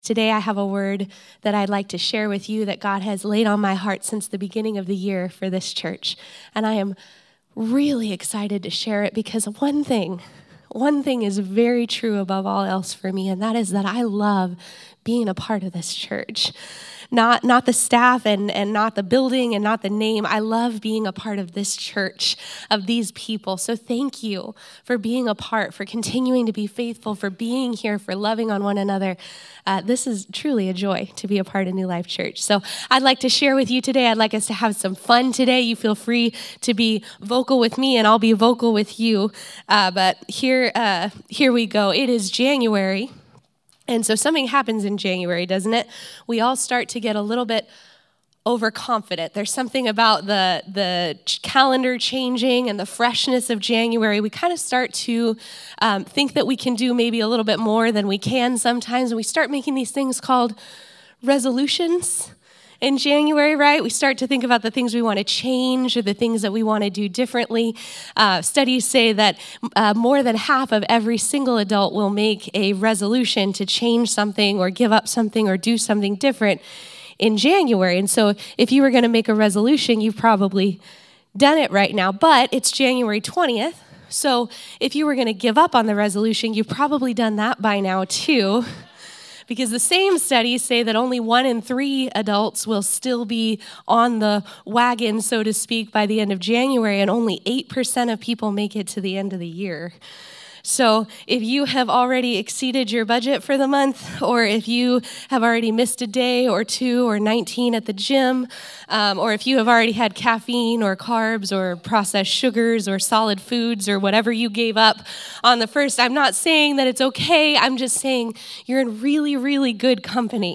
Today I have a word that I'd like to share with you that God has laid on my heart since the beginning of the year for this church. And I am really excited to share it because one thing is very true above all else for me, and that is that I love being a part of this church. Not the staff and not the building and not the name. I love being a part of this church, of these people. So thank you for being a part, for continuing to be faithful, for being here, for loving on one another. This is truly a joy to be a part of New Life Church. So I'd like to share with you today. I'd like us to have some fun today. You feel free to be vocal with me, and I'll be vocal with you. But here we go. It is January. And so something happens in January, doesn't it? We all start to get a little bit overconfident. There's something about the calendar changing and the freshness of January. We kind of start to think that we can do maybe a little bit more than we can sometimes. And we start making these things called resolutions in January, right? We start to think about the things we want to change or the things that we want to do differently. Studies say that more than half of every single adult will make a resolution to change something or give up something or do something different in January. And so if you were going to make a resolution, you've probably done it right now, but it's January 20th. So if you were going to give up on the resolution, you've probably done that by now too. Because the same studies say that only 1 in 3 adults will still be on the wagon, so to speak, by the end of January, and only 8% of people make it to the end of the year. So if you have already exceeded your budget for the month, or if you have already missed a day or 2 or 19 at the gym, or if you have already had caffeine or carbs or processed sugars or solid foods or whatever you gave up on the first, I'm not saying that it's okay. I'm just saying you're in really, really good company.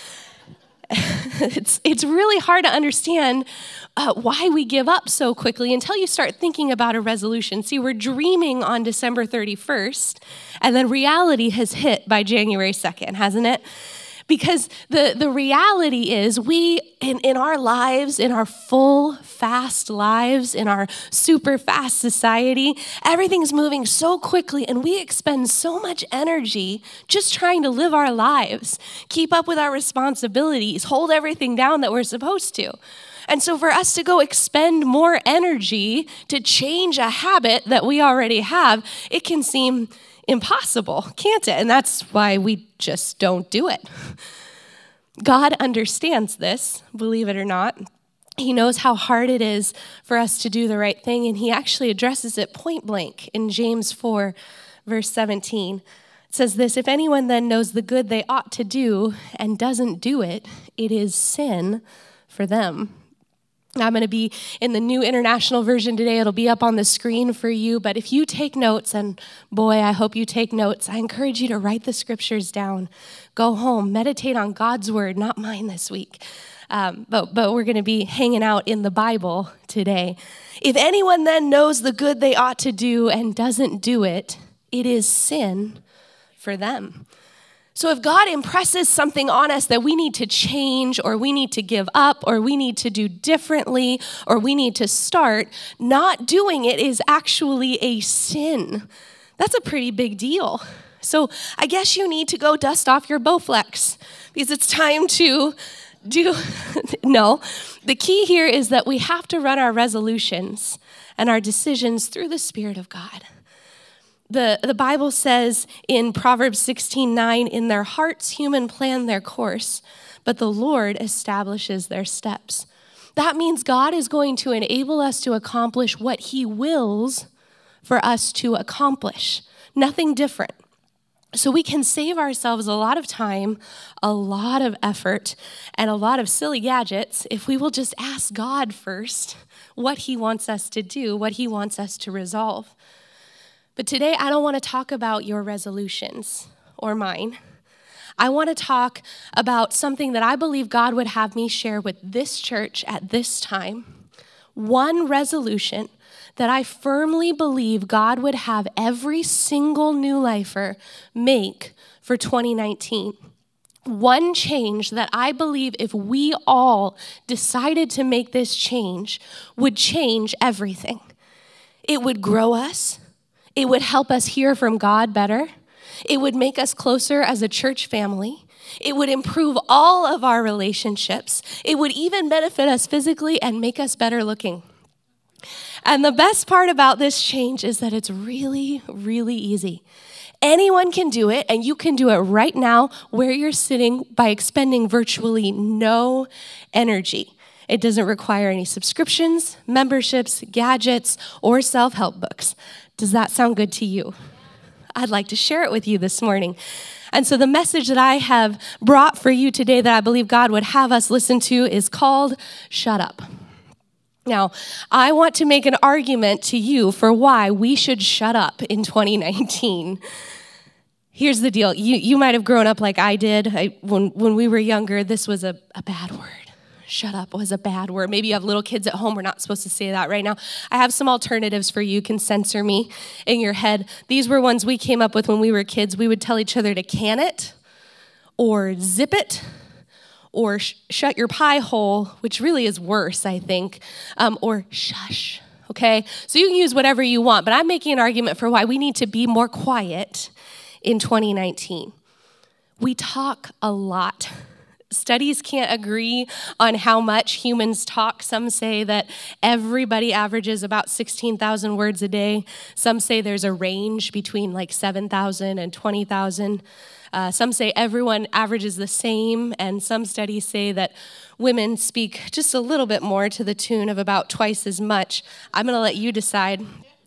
It's really hard to understand why we give up so quickly until you start thinking about a resolution. See, we're dreaming on December 31st, and then reality has hit by January 2nd, hasn't it? Because the reality is we, in our lives, in our full, fast lives, in our super fast society, everything's moving so quickly and we expend so much energy just trying to live our lives, keep up with our responsibilities, hold everything down that we're supposed to. And so for us to go expend more energy to change a habit that we already have, it can seem impossible, can't it? And that's why we just don't do it. God understands this, believe it or not. He knows how hard it is for us to do the right thing, and he actually addresses it point blank in James 4, verse 17. It says this, "If anyone then knows the good they ought to do and doesn't do it, it is sin for them." I'm going to be in the New International Version today. It'll be up on the screen for you. But if you take notes, and boy, I hope you take notes, I encourage you to write the scriptures down. Go home, meditate on God's word, not mine this week. But we're going to be hanging out in the Bible today. If anyone then knows the good they ought to do and doesn't do it, it is sin for them. So if God impresses something on us that we need to change or we need to give up or we need to do differently or we need to start, not doing it is actually a sin. That's a pretty big deal. So I guess you need to go dust off your Bowflex because it's time to No, the key here is that we have to run our resolutions and our decisions through the Spirit of God. The Bible says in Proverbs 16:9, "In their hearts human plan their course, but the Lord establishes their steps." That means God is going to enable us to accomplish what he wills for us to accomplish. Nothing different. So we can save ourselves a lot of time, a lot of effort, and a lot of silly gadgets if we will just ask God first what he wants us to do, what he wants us to resolve. But today, I don't want to talk about your resolutions or mine. I want to talk about something that I believe God would have me share with this church at this time. One resolution that I firmly believe God would have every single new lifer make for 2019. One change that I believe if we all decided to make this change would change everything. It would grow us. It would help us hear from God better. It would make us closer as a church family. It would improve all of our relationships. It would even benefit us physically and make us better looking. And the best part about this change is that it's really, really easy. Anyone can do it, and you can do it right now where you're sitting by expending virtually no energy. It doesn't require any subscriptions, memberships, gadgets, or self-help books. Does that sound good to you? I'd like to share it with you this morning. And so the message that I have brought for you today that I believe God would have us listen to is called Shut Up. Now, I want to make an argument to you for why we should shut up in 2019. Here's the deal. You might have grown up like I did. When we were younger, this was a bad word. Shut up was a bad word. Maybe you have little kids at home. We're not supposed to say that right now. I have some alternatives for you. You can censor me in your head. These were ones we came up with when we were kids. We would tell each other to can it or zip it or shut your pie hole, which really is worse, I think, or shush, okay? So you can use whatever you want, but I'm making an argument for why we need to be more quiet in 2019. We talk a lot. Studies can't agree on how much humans talk. Some say that everybody averages about 16,000 words a day. Some say there's a range between like 7,000 and 20,000. Some say everyone averages the same, and some studies say that women speak just a little bit more, to the tune of about twice as much. I'm going to let you decide.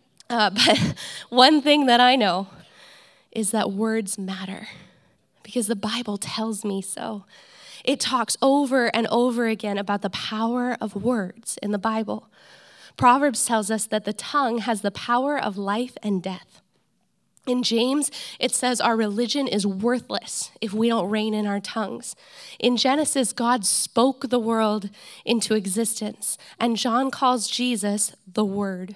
But one thing that I know is that words matter, because the Bible tells me so. It talks over and over again about the power of words in the Bible. Proverbs tells us that the tongue has the power of life and death. In James, it says our religion is worthless if we don't rein in our tongues. In Genesis, God spoke the world into existence, and John calls Jesus the Word.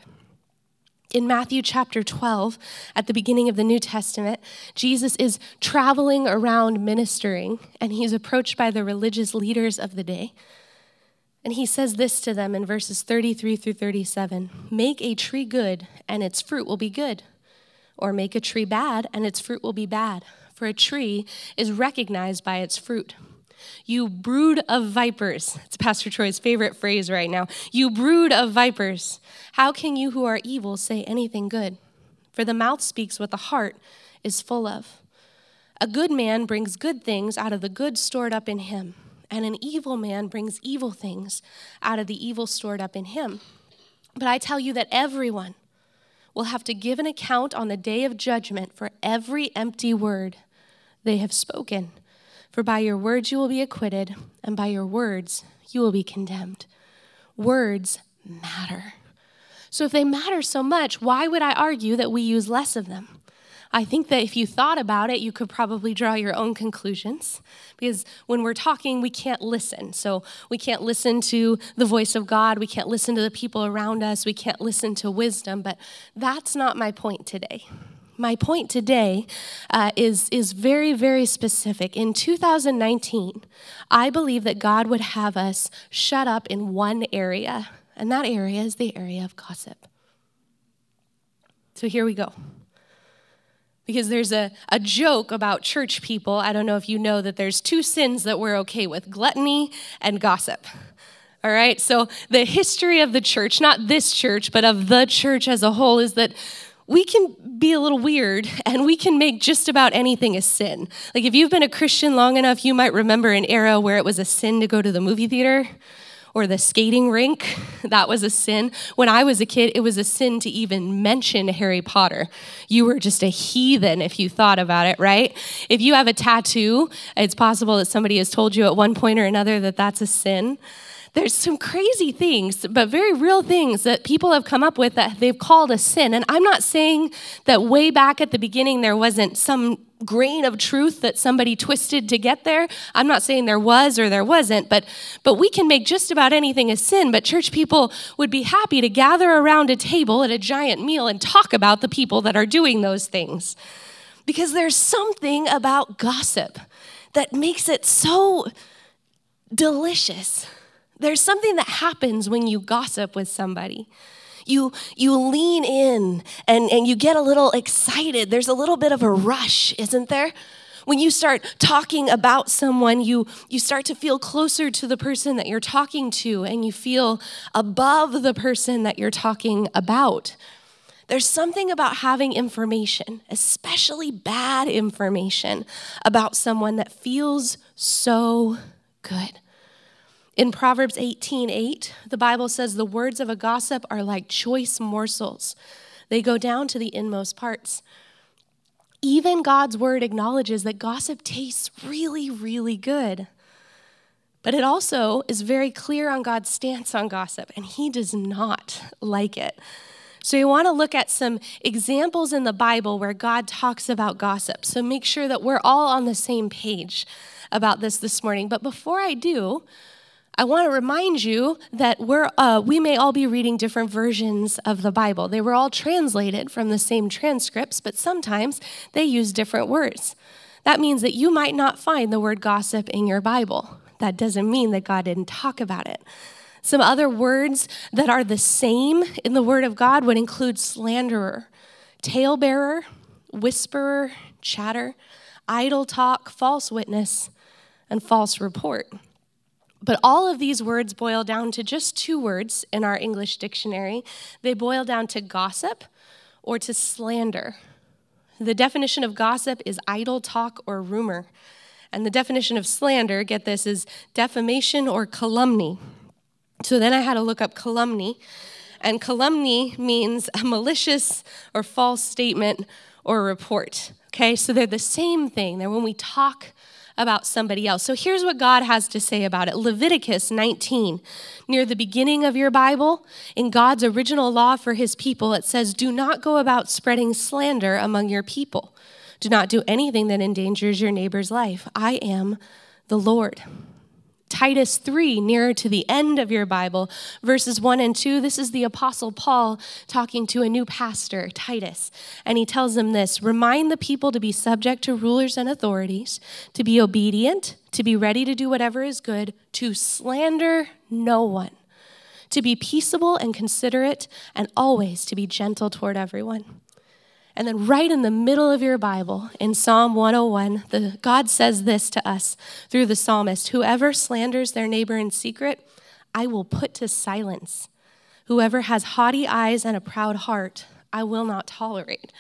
In Matthew chapter 12, at the beginning of the New Testament, Jesus is traveling around ministering, and he's approached by the religious leaders of the day. And he says this to them in verses 33 through 37, "Make a tree good, and its fruit will be good. Or make a tree bad, and its fruit will be bad. For a tree is recognized by its fruit. You brood of vipers." It's Pastor Troy's favorite phrase right now. "You brood of vipers. How can you who are evil say anything good? For the mouth speaks what the heart is full of. A good man brings good things out of the good stored up in him, and an evil man brings evil things out of the evil stored up in him. But I tell you that everyone will have to give an account on the day of judgment for every empty word they have spoken. For by your words you will be acquitted, and by your words you will be condemned." Words matter. So if they matter so much, why would I argue that we use less of them? I think that if you thought about it, you could probably draw your own conclusions. Because when we're talking, we can't listen. So we can't listen to the voice of God. We can't listen to the people around us. We can't listen to wisdom. But that's not my point today. My point today is very, very specific. In 2019, I believe that God would have us shut up in one area, and that area is the area of gossip. So here we go. Because there's a joke about church people. I don't know if you know that there's two sins that we're okay with: gluttony and gossip. All right, so the history of the church, not this church, but of the church as a whole, is that we can be a little weird, and we can make just about anything a sin. Like if you've been a Christian long enough, you might remember an era where it was a sin to go to the movie theater or the skating rink. That was a sin. When I was a kid, it was a sin to even mention Harry Potter. You were just a heathen if you thought about it, right? If you have a tattoo, it's possible that somebody has told you at one point or another that that's a sin. There's some crazy things, but very real things that people have come up with that they've called a sin. And I'm not saying that way back at the beginning there wasn't some grain of truth that somebody twisted to get there. I'm not saying there was or there wasn't, but we can make just about anything a sin. But church people would be happy to gather around a table at a giant meal and talk about the people that are doing those things. Because there's something about gossip that makes it so delicious. There's something that happens when you gossip with somebody. You lean in and you get a little excited. There's a little bit of a rush, isn't there? When you start talking about someone, you start to feel closer to the person that you're talking to, and you feel above the person that you're talking about. There's something about having information, especially bad information, about someone that feels so good. In Proverbs 18:8, the Bible says, the words of a gossip are like choice morsels. They go down to the inmost parts. Even God's word acknowledges that gossip tastes really, really good. But it also is very clear on God's stance on gossip, and he does not like it. So you want to look at some examples in the Bible where God talks about gossip. So make sure that we're all on the same page about this morning. But before I do, I want to remind you that we may all be reading different versions of the Bible. They were all translated from the same transcripts, but sometimes they use different words. That means that you might not find the word gossip in your Bible. That doesn't mean that God didn't talk about it. Some other words that are the same in the Word of God would include slanderer, talebearer, whisperer, chatter, idle talk, false witness, and false report. But all of these words boil down to just two words in our English dictionary. They boil down to gossip or to slander. The definition of gossip is idle talk or rumor. And the definition of slander, get this, is defamation or calumny. So then I had to look up calumny. And calumny means a malicious or false statement or report. Okay, so they're the same thing. They're when we talk about somebody else. So here's what God has to say about it. Leviticus 19, near the beginning of your Bible, in God's original law for his people, it says, do not go about spreading slander among your people. Do not do anything that endangers your neighbor's life. I am the Lord. Titus 3, nearer to the end of your Bible, verses 1 and 2, this is the Apostle Paul talking to a new pastor, Titus, and he tells him this: remind the people to be subject to rulers and authorities, to be obedient, to be ready to do whatever is good, to slander no one, to be peaceable and considerate, and always to be gentle toward everyone. And then right in the middle of your Bible, in Psalm 101, God says this to us through the psalmist: whoever slanders their neighbor in secret, I will put to silence. Whoever has haughty eyes and a proud heart, I will not tolerate.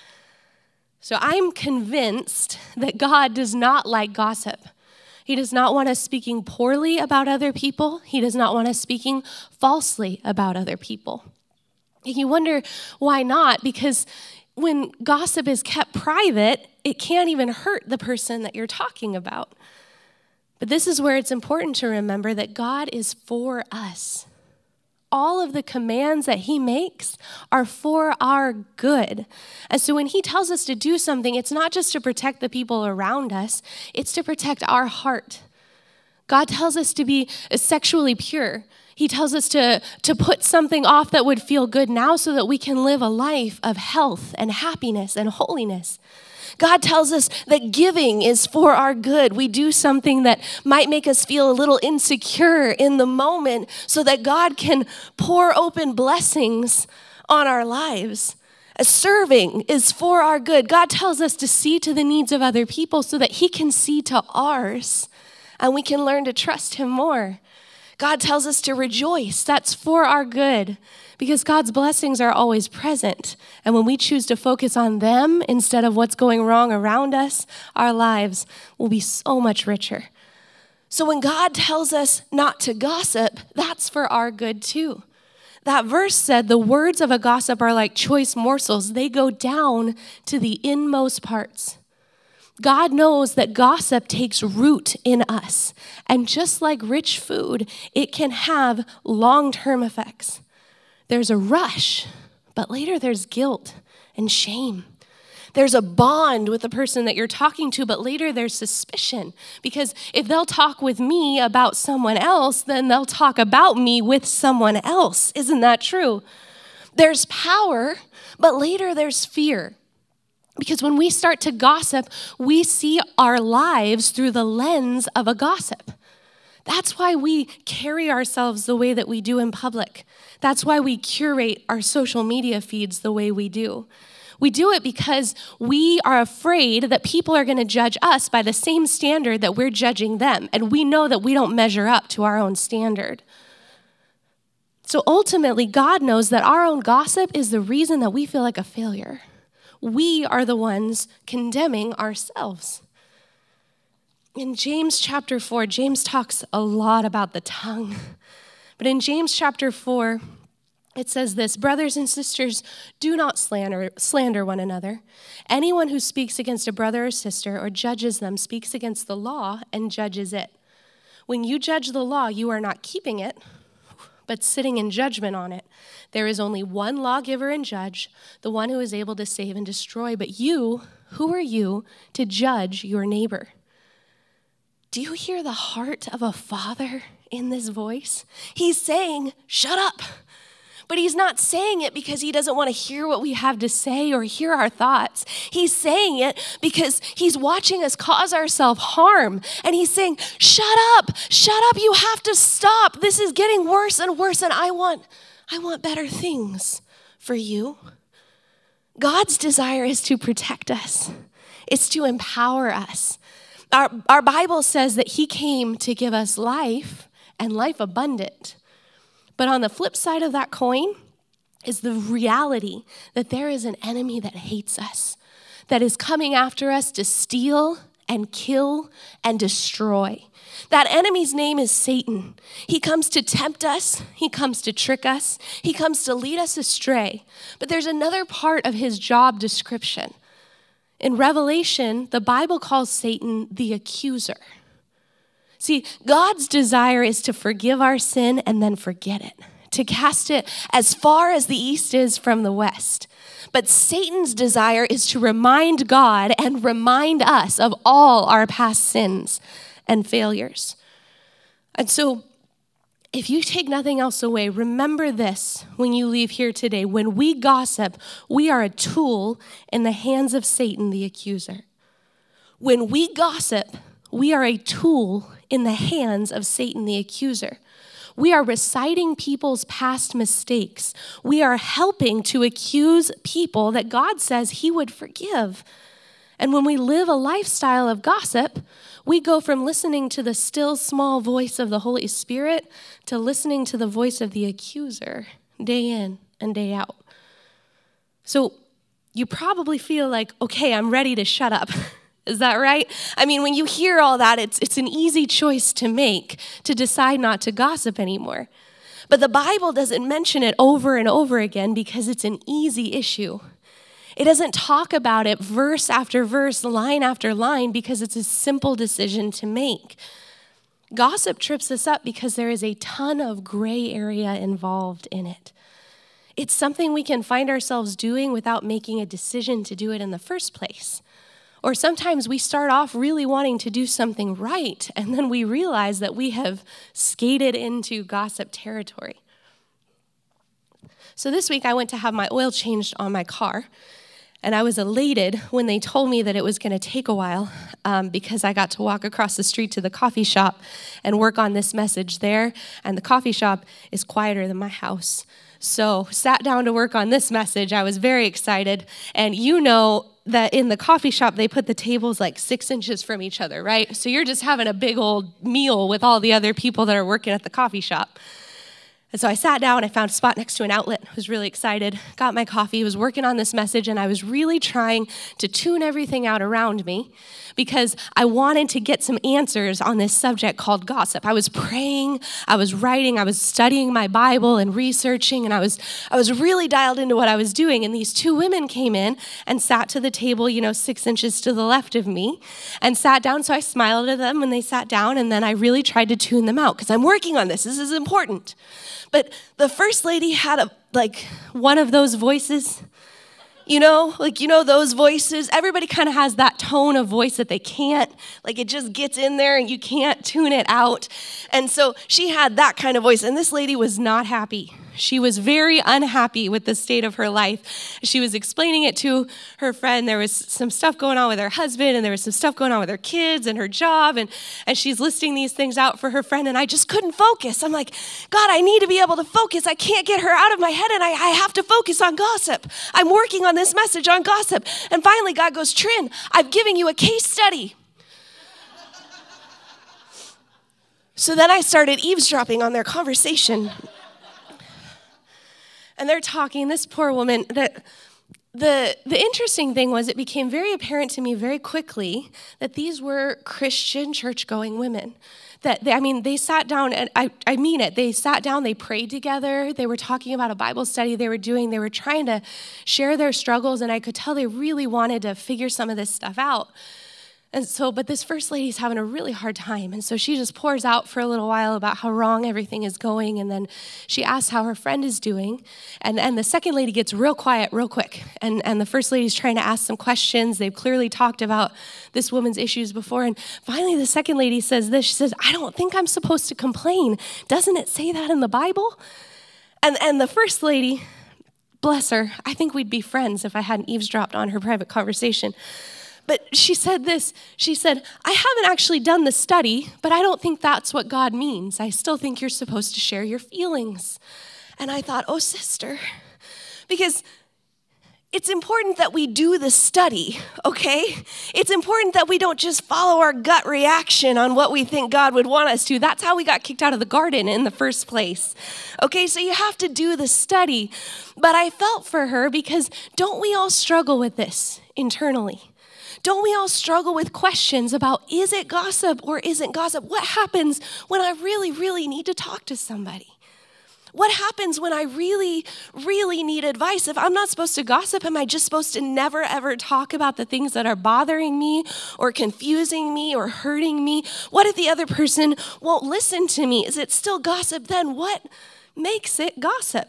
So I'm convinced that God does not like gossip. He does not want us speaking poorly about other people. He does not want us speaking falsely about other people. And you wonder why not? Because when gossip is kept private, it can't even hurt the person that you're talking about. But this is where it's important to remember that God is for us. All of the commands that he makes are for our good. And so when he tells us to do something, it's not just to protect the people around us, it's to protect our heart. God tells us to be sexually pure. He tells us to put something off that would feel good now so that we can live a life of health and happiness and holiness. God tells us that giving is for our good. We do something that might make us feel a little insecure in the moment so that God can pour open blessings on our lives. Serving is for our good. God tells us to see to the needs of other people so that he can see to ours and we can learn to trust him more. God tells us to rejoice. That's for our good because God's blessings are always present. And when we choose to focus on them instead of what's going wrong around us, our lives will be so much richer. So when God tells us not to gossip, that's for our good too. That verse said the words of a gossip are like choice morsels. They go down to the inmost parts. God knows that gossip takes root in us. And just like rich food, it can have long-term effects. There's a rush, but later there's guilt and shame. There's a bond with the person that you're talking to, but later there's suspicion. Because if they'll talk with me about someone else, then they'll talk about me with someone else. Isn't that true? There's power, but later there's fear. Because when we start to gossip, we see our lives through the lens of a gossip. That's why we carry ourselves the way that we do in public. That's why we curate our social media feeds the way we do. We do it because we are afraid that people are going to judge us by the same standard that we're judging them. And we know that we don't measure up to our own standard. So ultimately, God knows that our own gossip is the reason that we feel like a failure. We are the ones condemning ourselves. In James chapter 4, James talks a lot about the tongue. But in James chapter 4, it says this, brothers and sisters, do not slander one another. Anyone who speaks against a brother or sister or judges them speaks against the law and judges it. When you judge the law, you are not keeping it, but sitting in judgment on it. There is only one lawgiver and judge, the one who is able to save and destroy. But you, who are you to judge your neighbor? Do you hear the heart of a father in this voice? He's saying, shut up. But he's not saying it because he doesn't want to hear what we have to say or hear our thoughts. He's saying it because he's watching us cause ourselves harm. And he's saying, shut up, you have to stop. This is getting worse and worse, and I want better things for you. God's desire is to protect us. It's to empower us. Our Bible says that he came to give us life and life abundant. But on the flip side of that coin is the reality that there is an enemy that hates us, that is coming after us to steal and kill and destroy. That enemy's name is Satan. He comes to tempt us. He comes to trick us. He comes to lead us astray. But there's another part of his job description. In Revelation, the Bible calls Satan the accuser. See, God's desire is to forgive our sin and then forget it, to cast it as far as the east is from the west. But Satan's desire is to remind God and remind us of all our past sins and failures. And so, if you take nothing else away, remember this when you leave here today. When we gossip, we are a tool in the hands of Satan, the accuser. When we gossip, we are a tool in the hands of Satan, the accuser. We are reciting people's past mistakes. We are helping to accuse people that God says he would forgive. And when we live a lifestyle of gossip, we go from listening to the still small voice of the Holy Spirit to listening to the voice of the accuser day in and day out. So you probably feel like, okay, I'm ready to shut up. Is that right? I mean, when you hear all that, it's an easy choice to make, to decide not to gossip anymore. But the Bible doesn't mention it over and over again because it's an easy issue. It doesn't talk about it verse after verse, line after line, because it's a simple decision to make. Gossip trips us up because there is a ton of gray area involved in it. It's something we can find ourselves doing without making a decision to do it in the first place. Or sometimes we start off really wanting to do something right, and then we realize that we have skated into gossip territory. So this week I went to have my oil changed on my car, and I was elated when they told me that it was going to take a while because I got to walk across the street to the coffee shop and work on this message there, and the coffee shop is quieter than my house. So sat down to work on this message. I was very excited, and you know that in the coffee shop, they put the tables like 6 inches from each other, right? So you're just having a big old meal with all the other people that are working at the coffee shop. And so I sat down, I found a spot next to an outlet, was really excited, got my coffee, was working on this message, and I was really trying to tune everything out around me because I wanted to get some answers on this subject called gossip. I was praying, I was writing, I was studying my Bible and researching, and I was really dialed into what I was doing. And these two women came in and sat to the table, 6 inches to the left of me, and sat down. So I smiled at them when they sat down, and then I really tried to tune them out because I'm working on this. This is important. But the first lady had one of those voices, those voices. Everybody kind of has that tone of voice that they can't, it just gets in there and you can't tune it out. And so she had that kind of voice. And this lady was not happy. She was very unhappy with the state of her life. She was explaining it to her friend. There was some stuff going on with her husband, and there was some stuff going on with her kids and her job, and she's listing these things out for her friend, and I just couldn't focus. I'm like, God, I need to be able to focus. I can't get her out of my head, and I have to focus on gossip. I'm working on this message on gossip. And finally, God goes, Trin, I've given you a case study. So then I started eavesdropping on their conversation. And they're talking, this poor woman, that the interesting thing was it became very apparent to me very quickly that these were Christian church-going women. They sat down, and I mean it, they sat down, they prayed together, they were talking about a Bible study they were trying to share their struggles, and I could tell they really wanted to figure some of this stuff out. And so, but this first lady's having a really hard time. And so she just pours out for a little while about how wrong everything is going. And then she asks how her friend is doing. And the second lady gets real quiet real quick. And the first lady's trying to ask some questions. They've clearly talked about this woman's issues before. And finally, the second lady says this. She says, I don't think I'm supposed to complain. Doesn't it say that in the Bible? And the first lady, bless her, I think we'd be friends if I hadn't eavesdropped on her private conversation. But she said this, she said, I haven't actually done the study, but I don't think that's what God means. I still think you're supposed to share your feelings. And I thought, oh, sister, because it's important that we do the study, okay? It's important that we don't just follow our gut reaction on what we think God would want us to. That's how we got kicked out of the garden in the first place. Okay, so you have to do the study. But I felt for her because don't we all struggle with this internally? Don't we all struggle with questions about, is it gossip or isn't gossip? What happens when I really, really need to talk to somebody? What happens when I really, really need advice? If I'm not supposed to gossip, am I just supposed to never, ever talk about the things that are bothering me or confusing me or hurting me? What if the other person won't listen to me? Is it still gossip then? What makes it gossip?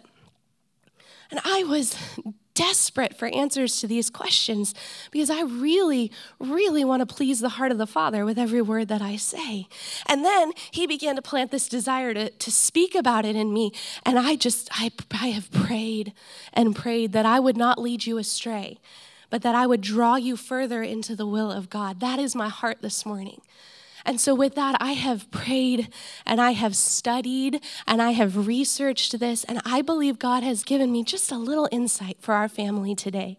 And I was desperate for answers to these questions because I really, really want to please the heart of the Father with every word that I say. And then he began to plant this desire to speak about it in me. And I have prayed and prayed that I would not lead you astray, but that I would draw you further into the will of God. That is my heart this morning. And so with that, I have prayed and I have studied and I have researched this, and I believe God has given me just a little insight for our family today.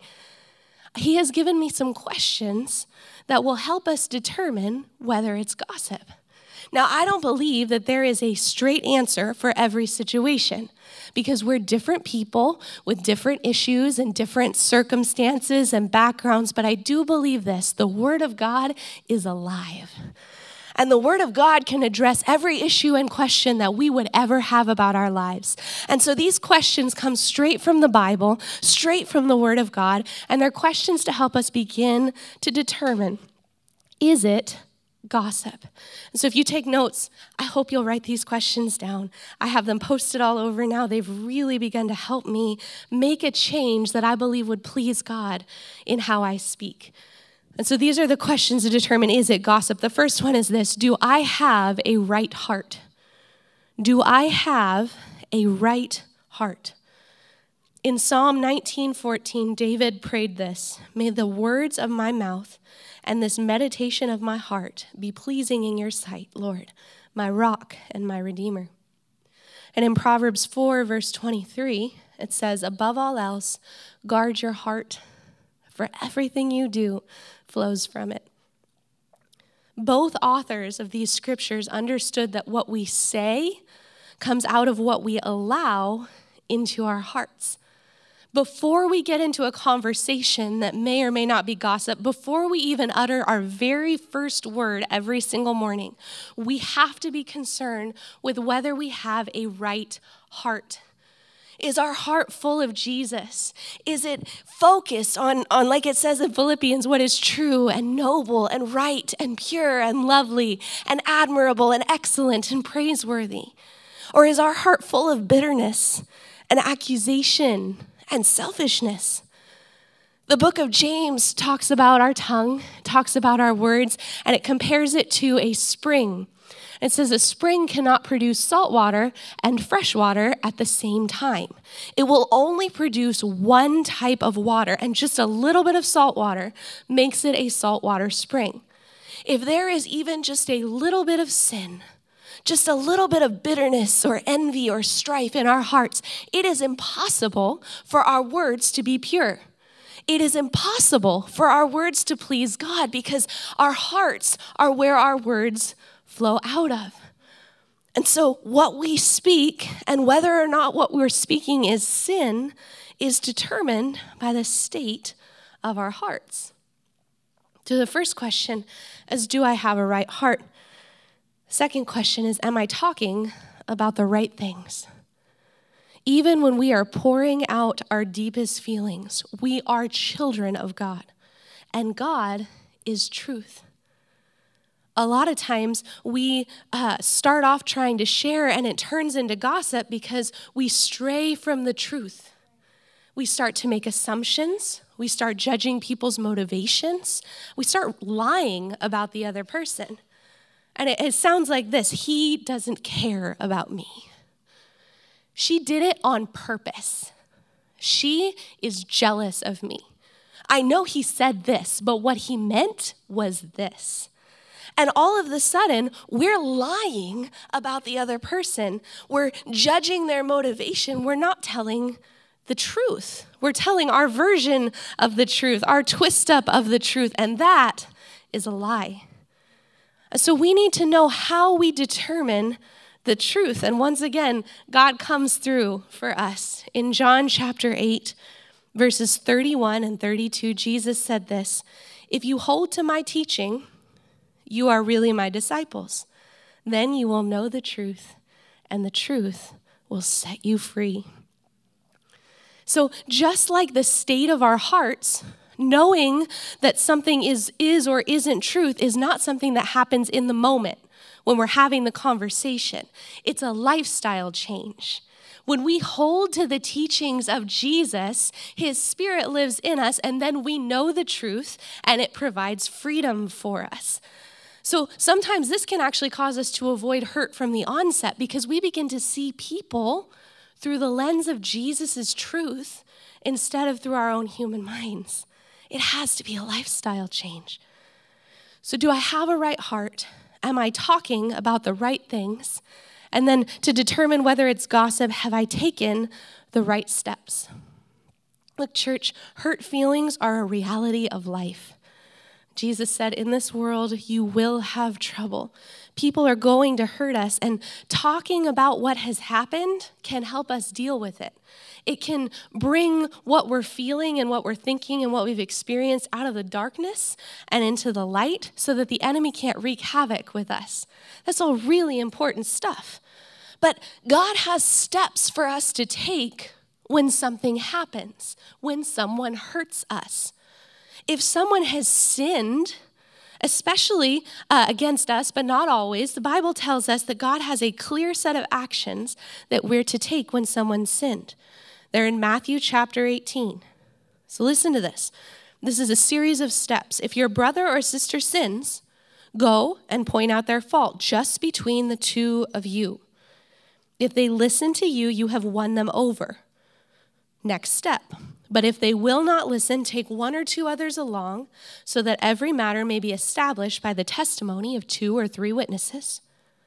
He has given me some questions that will help us determine whether it's gossip. Now, I don't believe that there is a straight answer for every situation because we're different people with different issues and different circumstances and backgrounds, but I do believe this: the Word of God is alive. And the Word of God can address every issue and question that we would ever have about our lives. And so these questions come straight from the Bible, straight from the Word of God, and they're questions to help us begin to determine, is it gossip? And so if you take notes, I hope you'll write these questions down. I have them posted all over now. They've really begun to help me make a change that I believe would please God in how I speak. And so these are the questions to determine, is it gossip? The first one is this: do I have a right heart? Do I have a right heart? In Psalm 19:14, David prayed this: may the words of my mouth and this meditation of my heart be pleasing in your sight, Lord, my rock and my redeemer. And in Proverbs 4, verse 23, it says, above all else, guard your heart, for everything you do flows from it. Both authors of these scriptures understood that what we say comes out of what we allow into our hearts. Before we get into a conversation that may or may not be gossip, before we even utter our very first word every single morning, we have to be concerned with whether we have a right heart. Is our heart full of Jesus? Is it focused on, like it says in Philippians, what is true and noble and right and pure and lovely and admirable and excellent and praiseworthy? Or is our heart full of bitterness and accusation and selfishness? The book of James talks about our tongue, talks about our words, and it compares it to a spring. It says a spring cannot produce salt water and fresh water at the same time. It will only produce one type of water, and just a little bit of salt water makes it a saltwater spring. If there is even just a little bit of sin, just a little bit of bitterness or envy or strife in our hearts, it is impossible for our words to be pure. It is impossible for our words to please God because our hearts are where our words flow out of. And so what we speak and whether or not what we're speaking is sin is determined by the state of our hearts. So the first question is, do I have a right heart? Second question is, am I talking about the right things? Even when we are pouring out our deepest feelings, we are children of God, and God is truth. A lot of times we start off trying to share and it turns into gossip because we stray from the truth. We start to make assumptions. We start judging people's motivations. We start lying about the other person. And it sounds like this: he doesn't care about me. She did it on purpose. She is jealous of me. I know he said this, but what he meant was this. And all of a sudden, we're lying about the other person. We're judging their motivation. We're not telling the truth. We're telling our version of the truth, our twist up of the truth, and that is a lie. So we need to know how we determine the truth. And once again, God comes through for us. In John chapter 8, verses 31 and 32, Jesus said this: "If you hold to my teaching, you are really my disciples. Then you will know the truth, and the truth will set you free." So just like the state of our hearts, knowing that something is or isn't truth is not something that happens in the moment when we're having the conversation. It's a lifestyle change. When we hold to the teachings of Jesus, his Spirit lives in us, and then we know the truth, and it provides freedom for us. So sometimes this can actually cause us to avoid hurt from the onset because we begin to see people through the lens of Jesus' truth instead of through our own human minds. It has to be a lifestyle change. So do I have a right heart? Am I talking about the right things? And then to determine whether it's gossip, have I taken the right steps? Look, church, hurt feelings are a reality of life. Jesus said, in this world, you will have trouble. People are going to hurt us, and talking about what has happened can help us deal with it. It can bring what we're feeling and what we're thinking and what we've experienced out of the darkness and into the light so that the enemy can't wreak havoc with us. That's all really important stuff. But God has steps for us to take when something happens, when someone hurts us. If someone has sinned, especially against us, but not always, the Bible tells us that God has a clear set of actions that we're to take when someone sinned. They're in Matthew chapter 18. So listen to this. This is a series of steps. If your brother or sister sins, go and point out their fault just between the two of you. If they listen to you, you have won them over. Next step. But if they will not listen, take one or two others along so that every matter may be established by the testimony of 2 or 3 witnesses.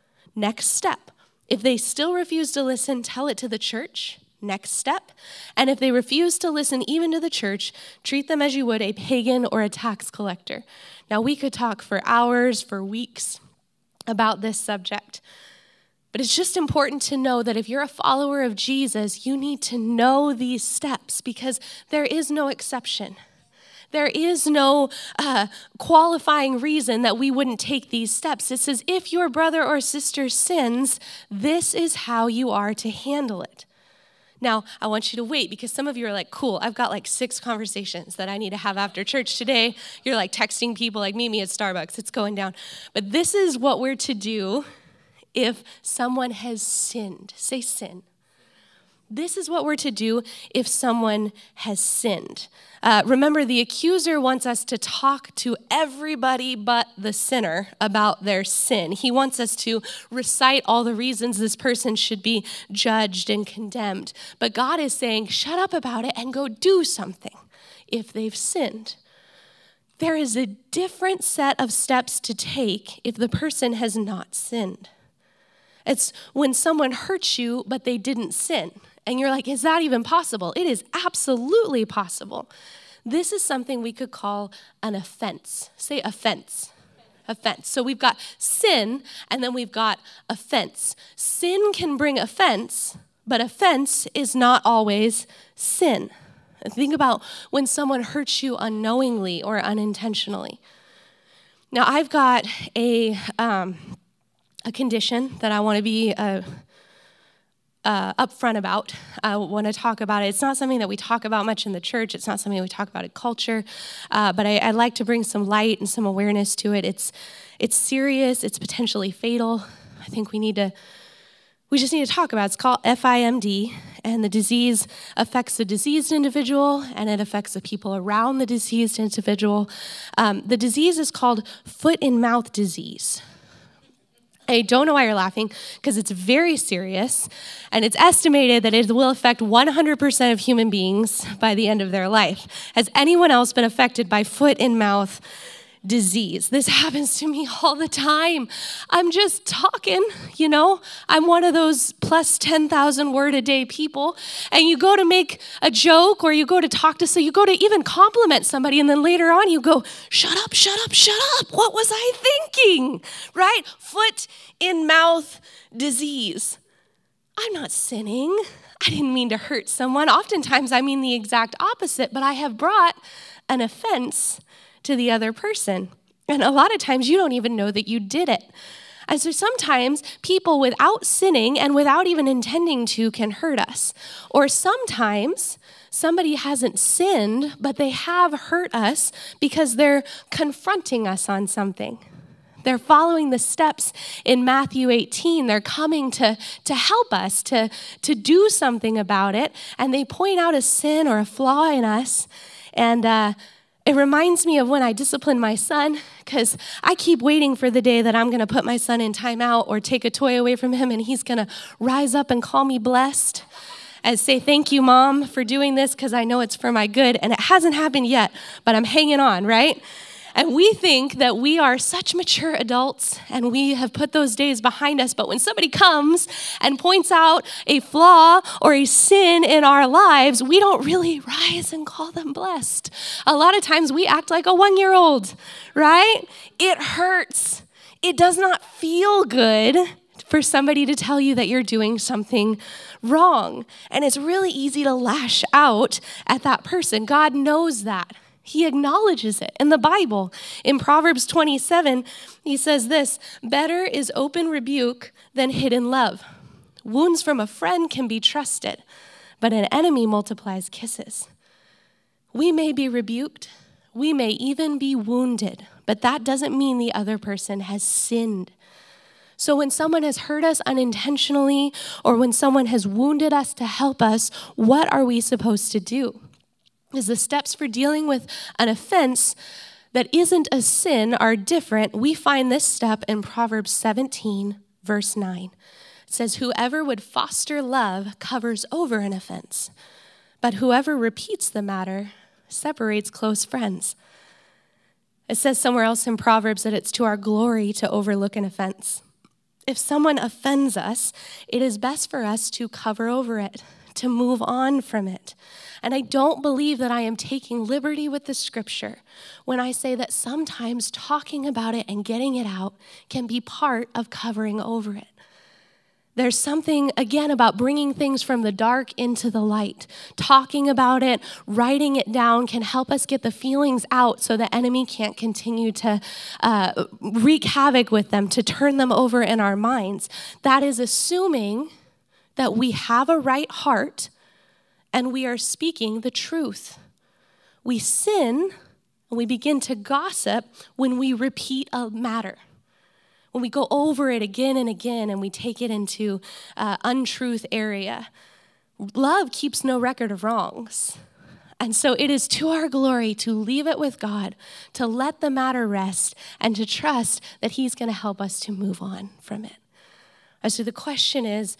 Next step. If they still refuse to listen, tell it to the church. Next step. And if they refuse to listen even to the church, treat them as you would a pagan or a tax collector. Now, we could talk for hours, for weeks about this subject. But it's just important to know that if you're a follower of Jesus, you need to know these steps because there is no exception. There is no qualifying reason that we wouldn't take these steps. It says, if your brother or sister sins, this is how you are to handle it. Now, I want you to wait because some of you are like, cool, I've got like 6 conversations that I need to have after church today. You're like texting people like, meet me at Starbucks. It's going down. But this is what we're to do if someone has sinned. Say sin. This is what we're to do if someone has sinned. Remember, the accuser wants us to talk to everybody but the sinner about their sin. He wants us to recite all the reasons this person should be judged and condemned. But God is saying, shut up about it and go do something if they've sinned. There is a different set of steps to take if the person has not sinned. It's when someone hurts you, but they didn't sin. And you're like, is that even possible? It is absolutely possible. This is something we could call an offense. Say offense. Offense. So we've got sin, and then we've got offense. Sin can bring offense, but offense is not always sin. Think about when someone hurts you unknowingly or unintentionally. Now, I've got a condition that I want to be upfront about. I want to talk about it. It's not something that we talk about much in the church. It's not something we talk about in culture. But I'd like to bring some light and some awareness to it. It's serious. It's potentially fatal. I think we just need to talk about it. It's called FIMD, and the disease affects the diseased individual, and it affects the people around the diseased individual. The disease is called foot-and-mouth disease. I don't know why you're laughing, because it's very serious, and it's estimated that it will affect 100% of human beings by the end of their life. Has anyone else been affected by foot-and-mouth disease? This happens to me all the time. I'm just talking, I'm one of those plus 10,000 word a day people, and you go to make a joke or you go to talk to, so you go to even compliment somebody, and then later on you go, shut up, what was I thinking, right? Foot in mouth disease. I'm not sinning. I didn't mean to hurt someone. Oftentimes I mean the exact opposite, but I have brought an offense to the other person. And a lot of times you don't even know that you did it. And so sometimes people without sinning and without even intending to can hurt us. Or sometimes somebody hasn't sinned, but they have hurt us because they're confronting us on something. They're following the steps in Matthew 18. They're coming to help us, to do something about it. And they point out a sin or a flaw in us. And it reminds me of when I disciplined my son, because I keep waiting for the day that I'm going to put my son in timeout or take a toy away from him, and he's going to rise up and call me blessed and say, thank you, Mom, for doing this, because I know it's for my good. And it hasn't happened yet, but I'm hanging on, right? And we think that we are such mature adults and we have put those days behind us. But when somebody comes and points out a flaw or a sin in our lives, we don't really rise and call them blessed. A lot of times we act like a 1-year-old, right? It hurts. It does not feel good for somebody to tell you that you're doing something wrong. And it's really easy to lash out at that person. God knows that. He acknowledges it in the Bible. In Proverbs 27, he says this, better is open rebuke than hidden love. Wounds from a friend can be trusted, but an enemy multiplies kisses. We may be rebuked, we may even be wounded, but that doesn't mean the other person has sinned. So when someone has hurt us unintentionally, or when someone has wounded us to help us, what are we supposed to do? Is the steps for dealing with an offense that isn't a sin are different. We find this step in Proverbs 17, verse 9. It says, whoever would foster love covers over an offense, but whoever repeats the matter separates close friends. It says somewhere else in Proverbs that it's to our glory to overlook an offense. If someone offends us, it is best for us to cover over it, to move on from it. And I don't believe that I am taking liberty with the scripture when I say that sometimes talking about it and getting it out can be part of covering over it. There's something, again, about bringing things from the dark into the light. Talking about it, writing it down can help us get the feelings out so the enemy can't continue to wreak havoc with them, to turn them over in our minds. That is assuming that we have a right heart and we are speaking the truth. We sin and we begin to gossip when we repeat a matter. When we go over it again and again and we take it into untruth area. Love keeps no record of wrongs. And so it is to our glory to leave it with God, to let the matter rest, and to trust that he's going to help us to move on from it. And so the question is,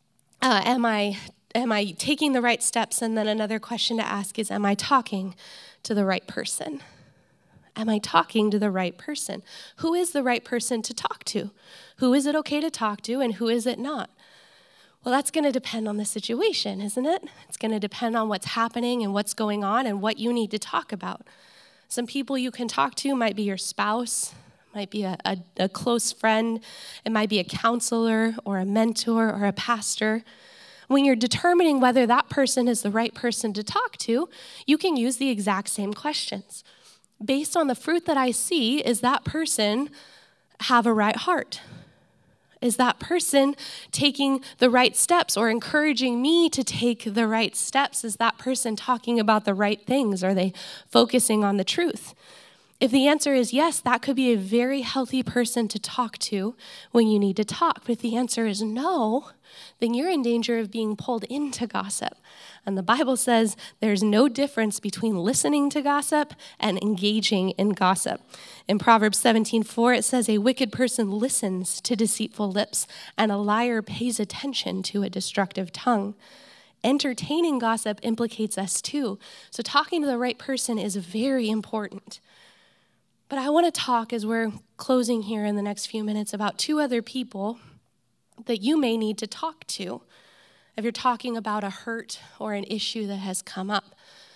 am I taking the right steps? And then another question to ask is, am I talking to the right person? Am I talking to the right person? Who is the right person to talk to? Who is it okay to talk to, and who is it not? Well, that's going to depend on the situation, isn't it? It's going to depend on what's happening and what's going on and what you need to talk about. Some people you can talk to might be your spouse, might be a close friend, it might be a counselor or a mentor or a pastor. When you're determining whether that person is the right person to talk to, you can use the exact same questions. Based on the fruit that I see, is that person have a right heart? Is that person taking the right steps or encouraging me to take the right steps? Is that person talking about the right things? Are they focusing on the truth? If the answer is yes, that could be a very healthy person to talk to when you need to talk. But if the answer is no, then you're in danger of being pulled into gossip. And the Bible says there's no difference between listening to gossip and engaging in gossip. In Proverbs 17:4, it says, a wicked person listens to deceitful lips, and a liar pays attention to a destructive tongue. Entertaining gossip implicates us too. So talking to the right person is very important. But I want to talk, as we're closing here in the next few minutes, about two other people that you may need to talk to if you're talking about a hurt or an issue that has come up.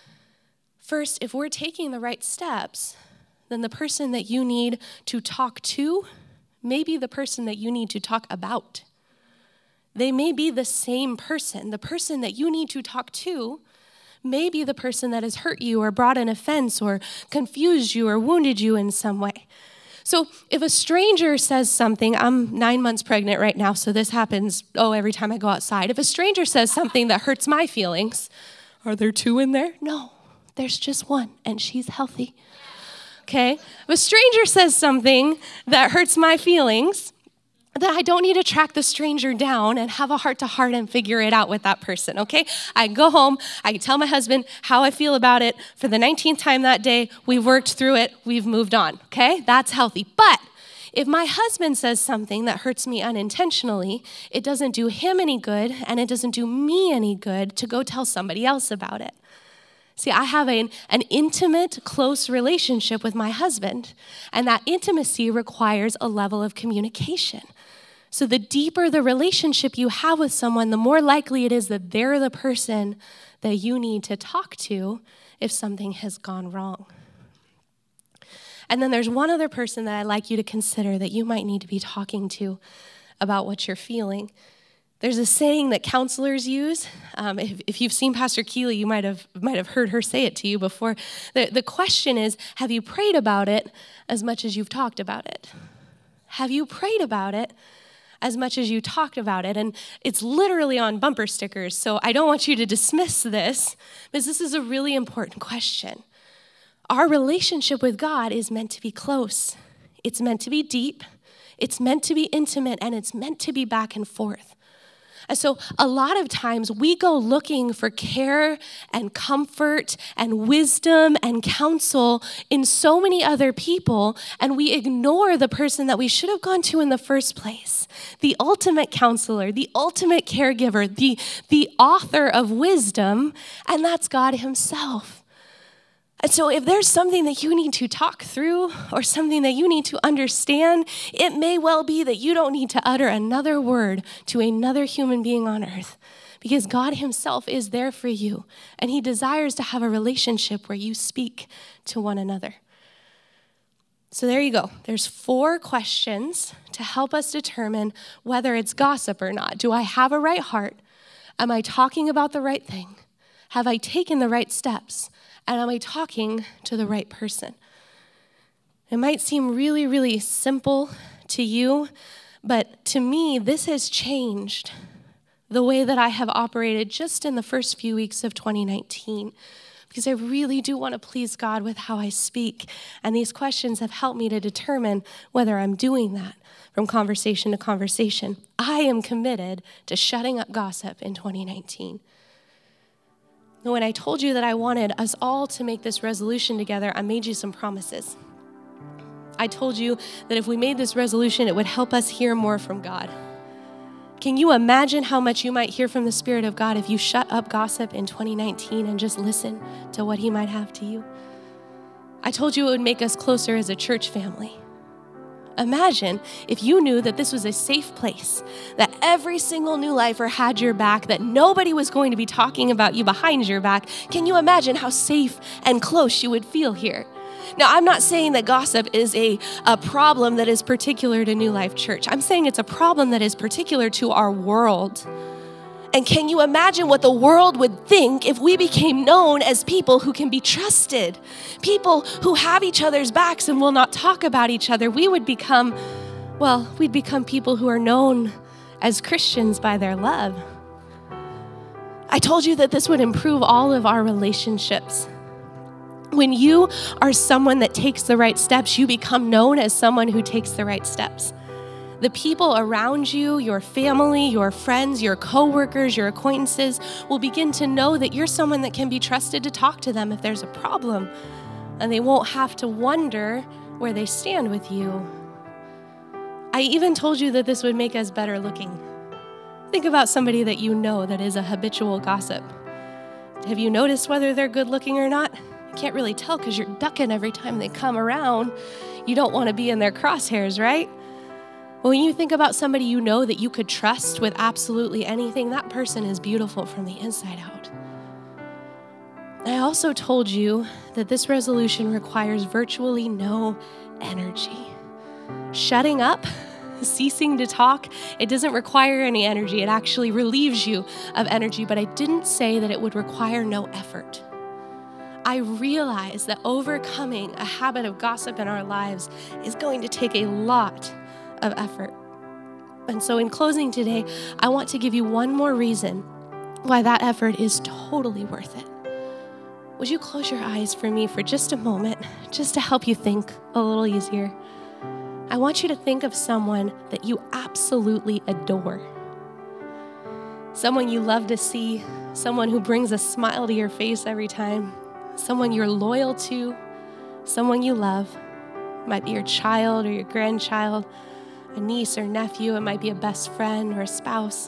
First, if we're taking the right steps, then the person that you need to talk to may be the person that you need to talk about. They may be the same person. The person that you need to talk to may be the person that has hurt you or brought an offense or confused you or wounded you in some way. So if a stranger says something, I'm 9 months pregnant right now, so this happens, every time I go outside. If a stranger says something that hurts my feelings, are there two in there? No, there's just one, and she's healthy. Okay? If a stranger says something that hurts my feelings, then I don't need to track the stranger down and have a heart-to-heart and figure it out with that person, okay? I go home, I tell my husband how I feel about it. For the 19th time that day, we've worked through it, we've moved on, okay? That's healthy. But if my husband says something that hurts me unintentionally, it doesn't do him any good, and it doesn't do me any good to go tell somebody else about it. See, I have an intimate, close relationship with my husband, and that intimacy requires a level of communication. So the deeper the relationship you have with someone, the more likely it is that they're the person that you need to talk to if something has gone wrong. And then there's one other person that I'd like you to consider that you might need to be talking to about what you're feeling. There's a saying that counselors use. If you've seen Pastor Keeley, you might have heard her say it to you before. The question is, have you prayed about it as much as you've talked about it? Have you prayed about it as much as you talked about it? And it's literally on bumper stickers, so I don't want you to dismiss this, because this is a really important question. Our relationship with God is meant to be close. It's meant to be deep. It's meant to be intimate, and it's meant to be back and forth. And so a lot of times we go looking for care and comfort and wisdom and counsel in so many other people, and we ignore the person that we should have gone to in the first place. The ultimate counselor, the ultimate caregiver, the author of wisdom, and that's God himself. And so if there's something that you need to talk through or something that you need to understand, it may well be that you don't need to utter another word to another human being on earth, because God himself is there for you, and he desires to have a relationship where you speak to one another. So there you go. There's 4 questions to help us determine whether it's gossip or not. Do I have a right heart? Am I talking about the right thing? Have I taken the right steps? And am I talking to the right person? It might seem really, really simple to you, but to me, this has changed the way that I have operated just in the first few weeks of 2019, because I really do want to please God with how I speak. And these questions have helped me to determine whether I'm doing that from conversation to conversation. I am committed to shutting up gossip in 2019. When I told you that I wanted us all to make this resolution together, I made you some promises. I told you that if we made this resolution, it would help us hear more from God. Can you imagine how much you might hear from the Spirit of God if you shut up gossip in 2019 and just listen to what He might have to you? I told you it would make us closer as a church family. Imagine if you knew that this was a safe place, that every single new lifer had your back, that nobody was going to be talking about you behind your back. Can you imagine how safe and close you would feel here? Now, I'm not saying that gossip is a problem that is particular to New Life Church. I'm saying it's a problem that is particular to our world. And can you imagine what the world would think if we became known as people who can be trusted, people who have each other's backs and will not talk about each other? We'd become people who are known as Christians by their love. I told you that this would improve all of our relationships. When you are someone that takes the right steps, you become known as someone who takes the right steps. The people around you, your family, your friends, your coworkers, your acquaintances will begin to know that you're someone that can be trusted to talk to them if there's a problem, and they won't have to wonder where they stand with you. I even told you that this would make us better looking. Think about somebody that you know that is a habitual gossip. Have you noticed whether they're good looking or not? You can't really tell because you're ducking every time they come around. You don't want to be in their crosshairs, right? When you think about somebody you know that you could trust with absolutely anything, that person is beautiful from the inside out. I also told you that this resolution requires virtually no energy. Shutting up, ceasing to talk, it doesn't require any energy. It actually relieves you of energy, but I didn't say that it would require no effort. I realize that overcoming a habit of gossip in our lives is going to take a lot of effort. And so in closing today, I want to give you one more reason why that effort is totally worth it. Would you close your eyes for me for just a moment, just to help you think a little easier? I want you to think of someone that you absolutely adore. Someone you love to see, someone who brings a smile to your face every time, someone you're loyal to, someone you love. It might be your child or your grandchild, a niece or nephew. It might be a best friend or a spouse.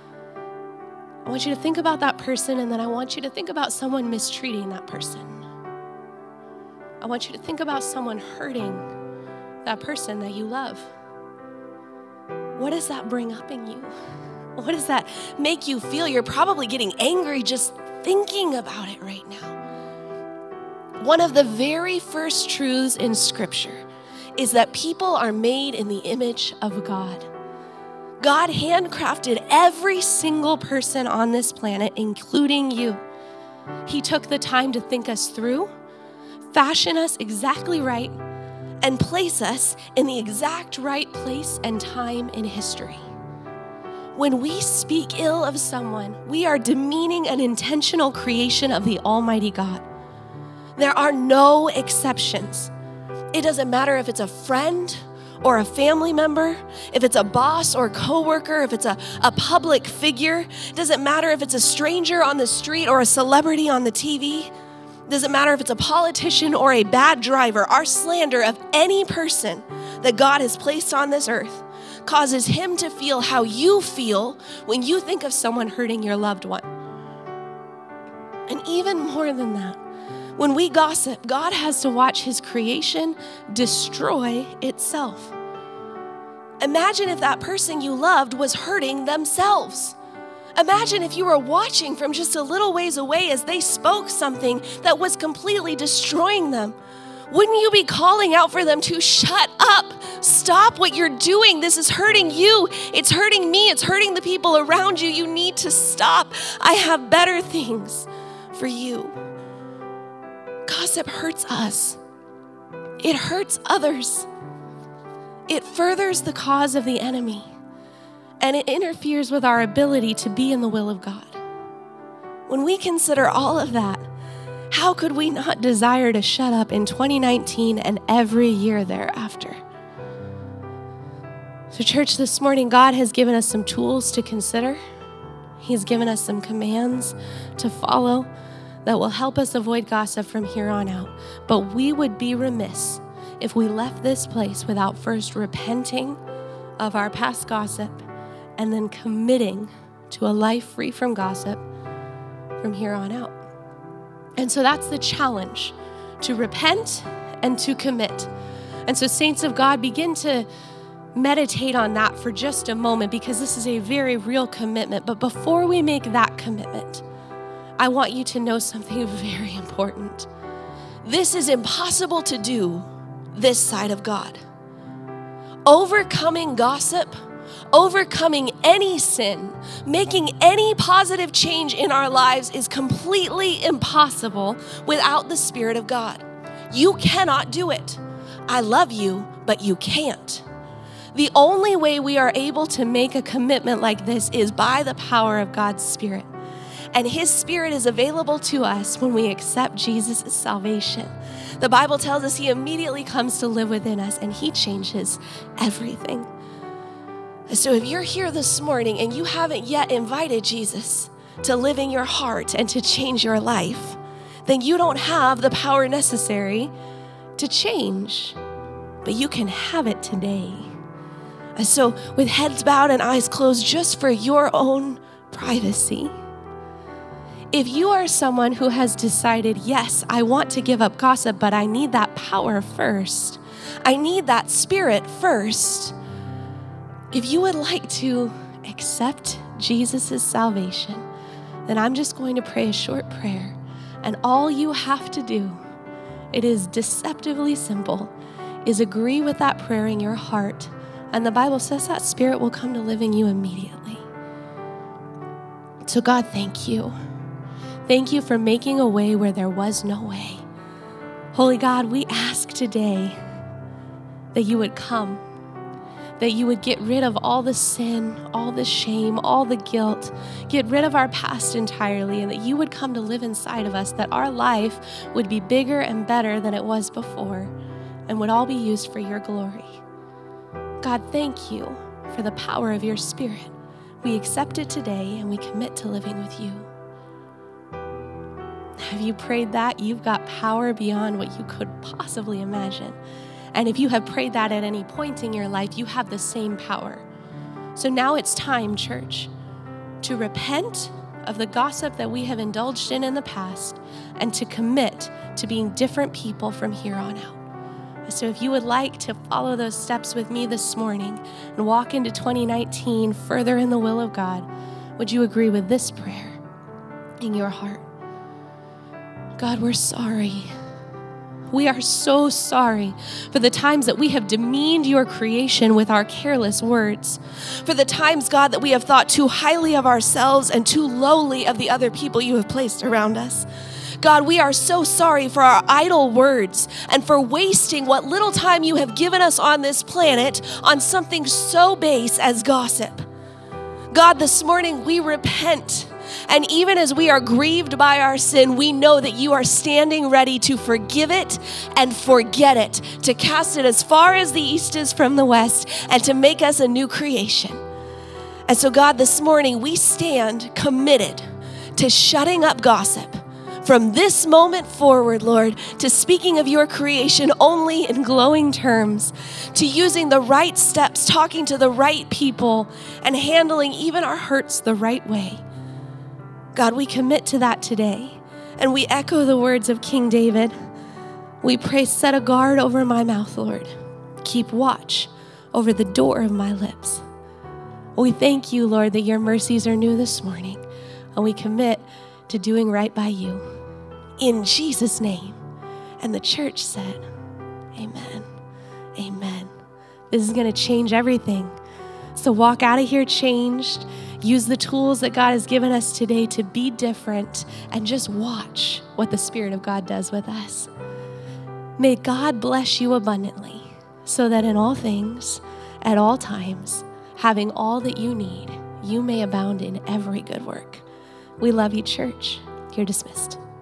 I want you to think about that person, and then I want you to think about someone mistreating that person. I want you to think about someone hurting that person that you love. What does that bring up in you? What does that make you feel? You're probably getting angry just thinking about it right now. One of the very first truths in Scripture is that people are made in the image of God. God handcrafted every single person on this planet, including you. He took the time to think us through, fashion us exactly right, and place us in the exact right place and time in history. When we speak ill of someone, we are demeaning an intentional creation of the Almighty God. There are no exceptions. It doesn't matter if it's a friend or a family member, if it's a boss or coworker, if it's a public figure. It doesn't matter if it's a stranger on the street or a celebrity on the TV. It doesn't matter if it's a politician or a bad driver. Our slander of any person that God has placed on this earth causes him to feel how you feel when you think of someone hurting your loved one. And even more than that, when we gossip, God has to watch his creation destroy itself. Imagine if that person you loved was hurting themselves. Imagine if you were watching from just a little ways away as they spoke something that was completely destroying them. Wouldn't you be calling out for them to shut up? Stop what you're doing. This is hurting you. It's hurting me. It's hurting the people around you. You need to stop. I have better things for you. Gossip hurts us. It hurts others. It furthers the cause of the enemy, and it interferes with our ability to be in the will of God. When we consider all of that, how could we not desire to shut up in 2019 and every year thereafter? So, church, this morning, God has given us some tools to consider. He's given us some commands to follow. that will help us avoid gossip from here on out. But we would be remiss if we left this place without first repenting of our past gossip and then committing to a life free from gossip from here on out. And so that's the challenge, to repent and to commit. And so, saints of God, begin to meditate on that for just a moment, because this is a very real commitment. But before we make that commitment, I want you to know something very important. This is impossible to do this side of God. Overcoming gossip, overcoming any sin, making any positive change in our lives is completely impossible without the Spirit of God. You cannot do it. I love you, but you can't. The only way we are able to make a commitment like this is by the power of God's Spirit. And His Spirit is available to us when we accept Jesus' salvation. The Bible tells us He immediately comes to live within us, and He changes everything. So if you're here this morning and you haven't yet invited Jesus to live in your heart and to change your life, then you don't have the power necessary to change. But you can have it today. So with heads bowed and eyes closed, just for your own privacy, if you are someone who has decided, yes, I want to give up gossip, but I need that power first, I need that Spirit first, if you would like to accept Jesus' salvation, then I'm just going to pray a short prayer. And all you have to do, it is deceptively simple, is agree with that prayer in your heart. And the Bible says that Spirit will come to live in you immediately. So God, thank you. Thank you for making a way where there was no way. Holy God, we ask today that you would come, that you would get rid of all the sin, all the shame, all the guilt, get rid of our past entirely, and that you would come to live inside of us, that our life would be bigger and better than it was before and would all be used for your glory. God, thank you for the power of your Spirit. We accept it today and we commit to living with you. Have you prayed that? You've got power beyond what you could possibly imagine. And if you have prayed that at any point in your life, you have the same power. So now it's time, church, to repent of the gossip that we have indulged in the past and to commit to being different people from here on out. So if you would like to follow those steps with me this morning and walk into 2019 further in the will of God, would you agree with this prayer in your heart? God, we're sorry. We are so sorry for the times that we have demeaned your creation with our careless words. For the times, God, that we have thought too highly of ourselves and too lowly of the other people you have placed around us. God, we are so sorry for our idle words and for wasting what little time you have given us on this planet on something so base as gossip. God, this morning we repent. And even as we are grieved by our sin, we know that you are standing ready to forgive it and forget it, to cast it as far as the east is from the west, and to make us a new creation. And so, God, this morning we stand committed to shutting up gossip from this moment forward, Lord, to speaking of your creation only in glowing terms, to using the right steps, talking to the right people, and handling even our hurts the right way. God, we commit to that today, and we echo the words of King David. We pray, set a guard over my mouth, Lord. Keep watch over the door of my lips. We thank you, Lord, that your mercies are new this morning, and we commit to doing right by you. In Jesus' name. And the church said, amen. Amen. This is going to change everything. So walk out of here changed. Use the tools that God has given us today to be different, and just watch what the Spirit of God does with us. May God bless you abundantly, so that in all things, at all times, having all that you need, you may abound in every good work. We love you, church. You're dismissed.